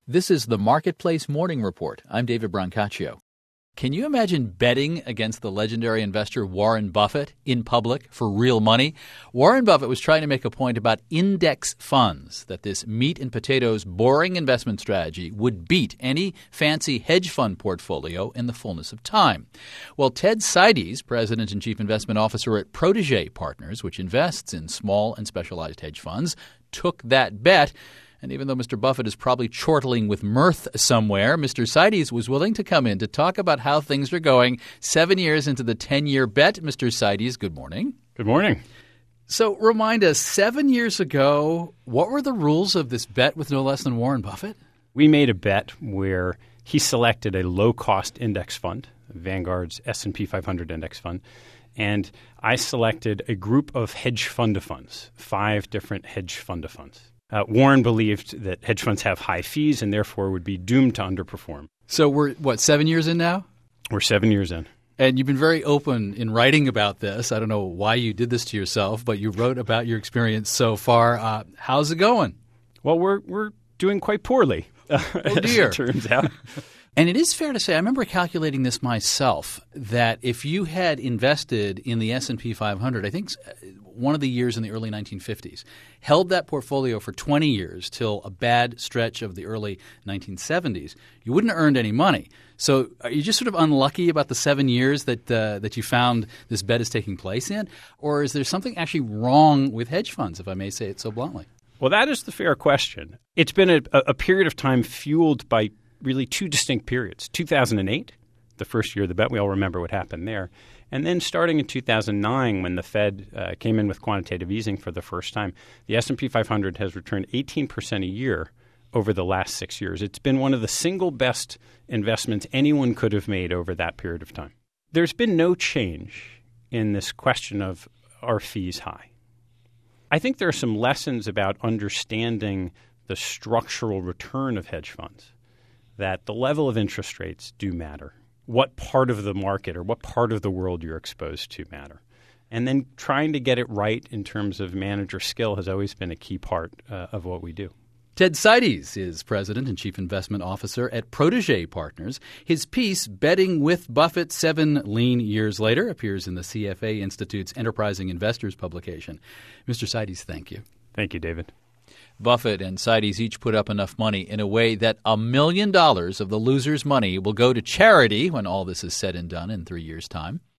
This is the Marketplace Morning Report. I'm David Brancaccio. Can you imagine betting against the legendary investor Warren Buffett in public for real money? Warren Buffett was trying to make a point about index funds, that this meat and potatoes boring investment strategy would beat any fancy hedge fund portfolio in the fullness of time. Well, Ted Seides, president and chief investment officer at Protégé Partners, which invests in small and specialized hedge funds, took that bet. And even though Mr. Buffett is probably chortling with mirth somewhere, Mr. Seides was willing to come in to talk about how things are going 7 years into the 10-year bet. Mr. Seides, good morning. Good morning. So remind us, 7 years ago, what were the rules of this bet with no less than Warren Buffett? We made a bet where he selected a low-cost index fund, Vanguard's S&P 500 index fund, and I selected a group of hedge fund of funds, 5 different hedge fund of funds. Warren believed that hedge funds have high fees and therefore would be doomed to underperform. So we're, 7 years in now? We're 7 years in. And you've been very open in writing about this. I don't know why you did this to yourself, but you wrote about your experience so far. How's it going? Well, we're doing quite poorly, oh, dear. As it turns out. And it is fair to say, I remember calculating this myself, that if you had invested in the S&P 500, I think one of the years in the early 1950s, held that portfolio for 20 years till a bad stretch of the early 1970s, you wouldn't have earned any money. So are you just sort of unlucky about the 7 years that you found this bet is taking place in? Or is there something actually wrong with hedge funds, if I may say it so bluntly? Well, that is the fair question. It's been a period of time fueled by really 2 distinct periods. 2008, the first year of the bet, we all remember what happened there. And then starting in 2009, when the Fed came in with quantitative easing for the first time, the S&P 500 has returned 18% a year over the last 6 years. It's been one of the single best investments anyone could have made over that period of time. There's been no change in this question of, are fees high? I think there are some lessons about understanding the structural return of hedge funds, that the level of interest rates do matter. What part of the market or what part of the world you're exposed to matter. And then trying to get it right in terms of manager skill has always been a key part of what we do. Ted Seides is president and chief investment officer at Protégé Partners. His piece, Betting with Buffett 7 Lean Years Later, appears in the CFA Institute's Enterprising Investors publication. Mr. Seides, thank you. Thank you, David. Buffett and Seides each put up enough money in a way that $1 million of the loser's money will go to charity when all this is said and done in 3 years' time.